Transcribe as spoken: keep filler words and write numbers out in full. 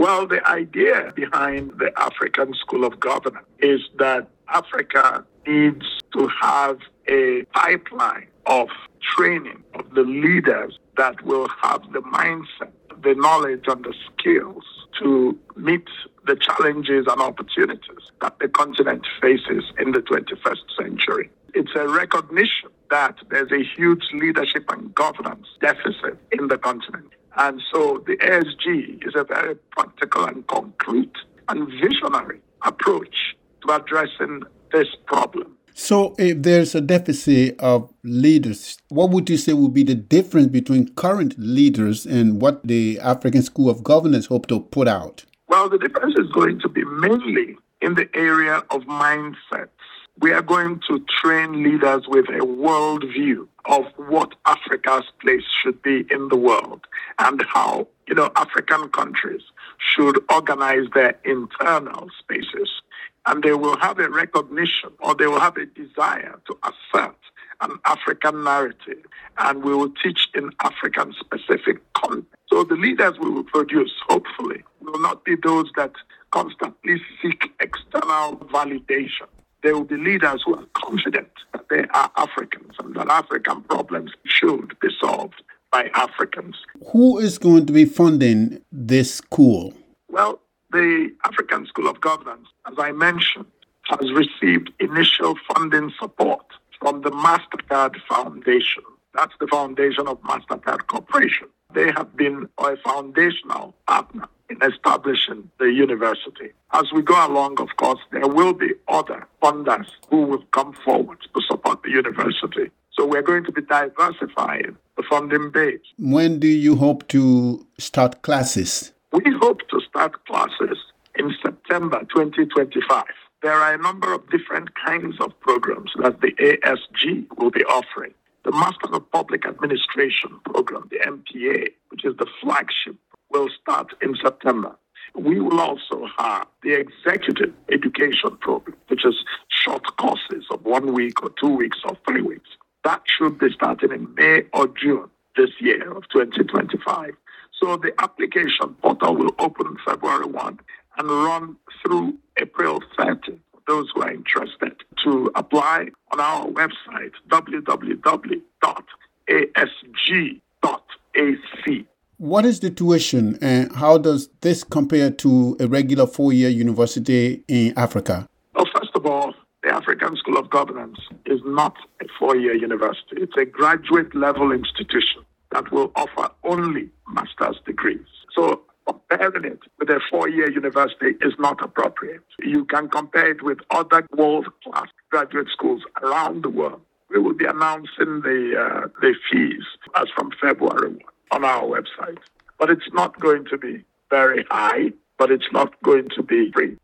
Well, the idea behind the African School of Governance is that Africa needs to have a pipeline of training of the leaders that will have the mindset, the knowledge, and the skills to meet the challenges and opportunities that the continent faces in the twenty-first century. It's a recognition that there's a huge leadership and governance deficit in the continent. And so the A S G is a very practical and concrete and visionary approach to addressing this problem. So if there's a deficit of leaders, what would you say would be the difference between current leaders and what the African School of Governance hope to put out? Well, the difference is going to be mainly in the area of mindsets. We are going to train leaders with a world view of what Africa's place should be in the world and how, you know, African countries should organize their internal spaces. And they will have a recognition or they will have a desire to assert an African narrative, and we will teach in African specific context. So the leaders we will produce, hopefully, will not be those that constantly seek external validation. They will be leaders who are confident that they are Africans and that African problems should be solved by Africans. Who is going to be funding this school? Well, the African School of Governance, as I mentioned, has received initial funding support from the MasterCard Foundation. That's the foundation of MasterCard Corporation. They have been a foundational partner in establishing the university. As we go along, of course, there will be other funders who will come forward to support the university. So we're going to be diversifying the funding base. When do you hope to start classes? We hope to start classes in September twenty twenty-five. There are a number of different kinds of programs that the A S G will be offering. The Master of Public Administration program, the M P A, which is the flagship, will start in September. We will also have the Executive Education program, which is short courses of one week or two weeks or three weeks. That should be starting in May or June this year of twenty twenty-five. So the application portal will open February first and run through April thirtieth. Those who are interested to apply on our website, w w w dot a s g dot a c. What is the tuition and how does this compare to a regular four-year university in Africa? Well, first of all, the African School of Governance is not a four-year university. It's a graduate-level institution that will offer only master's degrees. So comparing it with a four-year university is not appropriate. You can compare it with other world-class graduate schools around the world. We will be announcing the uh, the fees as from February first on our website. But it's not going to be very high, but it's not going to be free.